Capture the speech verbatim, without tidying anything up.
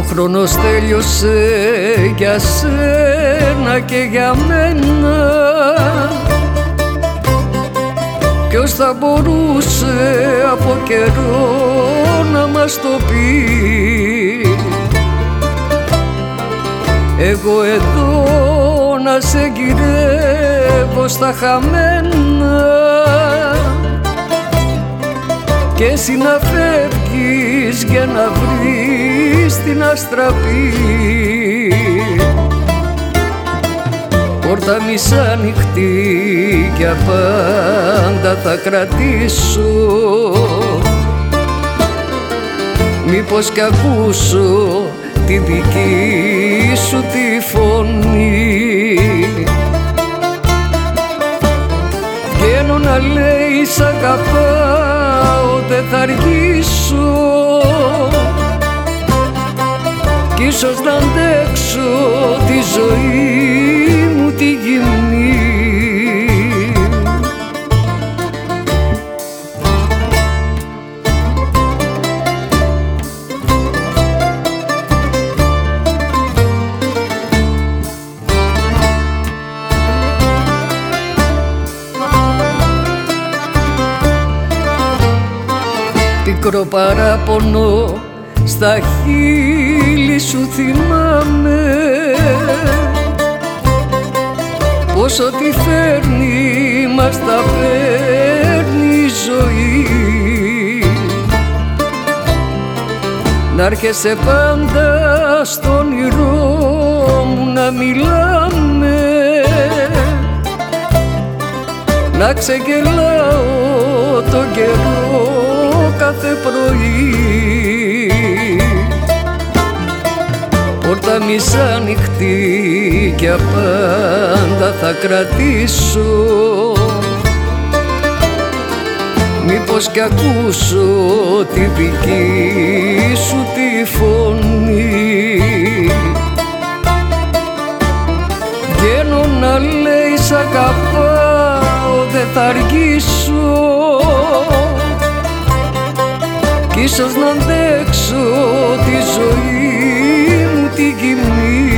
χρόνος τέλειωσε για σένα και για μένα. Ποιος θα μπορούσε από καιρό να μας το πει? Εγώ εδώ να σε γυρεύω στα χαμένα και εσύ να φεύγεις για να βρεις την αστραπή. Πόρτα μισάνοιχτη για πάντα θα κρατήσω, μήπως κι ακούσω τη δική σου τη φωνή. Βγαίνω να λέει σ' αγαπάω, δεν θα αργήσω κι ίσως να αντέξω τη ζωή μου τη γυμνή. Πικρό παράπονο στα χείλη σου θυμάμαι, πόσο τη φέρνει μας τα παίρνει η ζωή. Ν' έρχεσαι πάντα στο όνειρό μου να μιλάμε, να ξεγελάω τον καιρό κάθε πρωί. Πόρτα μισάνοιχτη για πάντα θα κρατήσω, μήπως κι ακούσω τη δική σου τη φωνή. Βγαίνω να λέει σ' αγαπάω, δεν θα αργήσω κι ίσως να αντέξω τη ζωή μου τη γυμνή.